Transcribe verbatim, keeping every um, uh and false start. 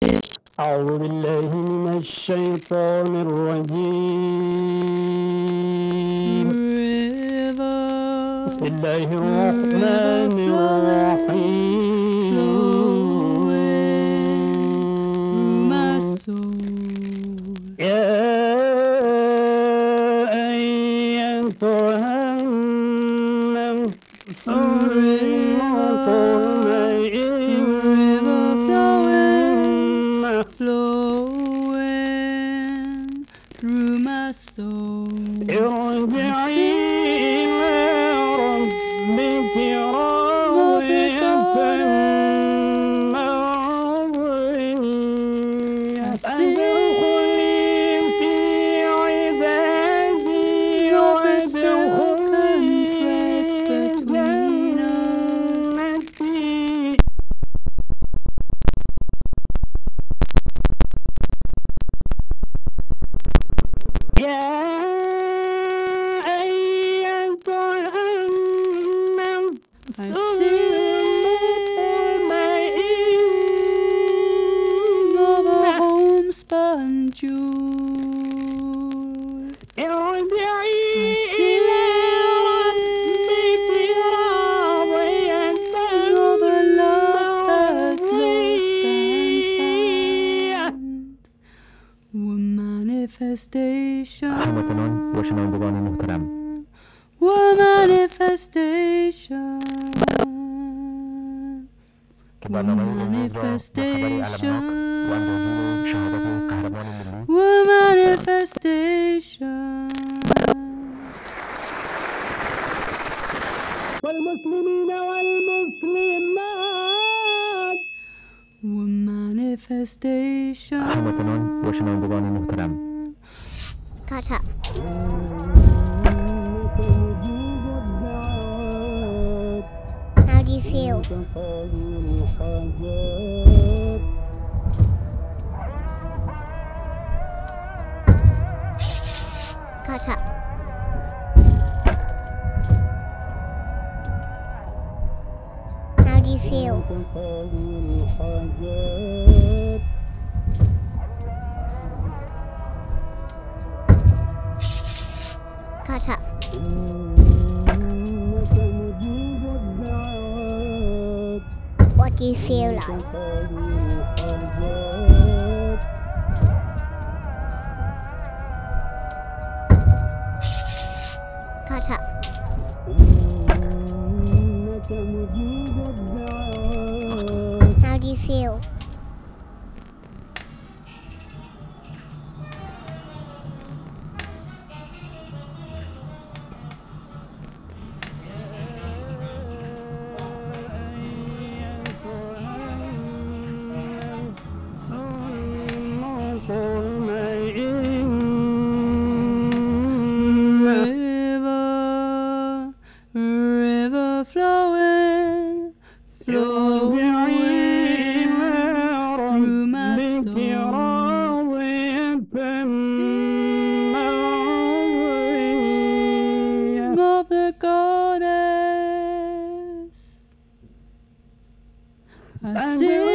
أعوذ بالله من الشيطان الرجيم. بسم الله الرحمن الرحيم. يا أيتها النفس flowing through my soul. ارجعي إلى ربك راضية مرضية فادخلي في عبادي وادخلي جنتي. يا أيتها النفس المطمئنة of a homespun jewel. ارجعي إلى ربك راضية مرضية. Manifestation همکنون با شنوندگان محترم و manifestation که برنامه امروز را با خبری علمناک و اندوهگین شهادت قهرمان ملی و manifestation والمسلمين والمسلمات و manifestation همکنون با شنوندگان محترم Kata. How do you feel? Kata. How do you feel? Kata. What do you feel like? Kata. How do you feel? River, river flowing, flowing through my soul. Of the goddess, I see.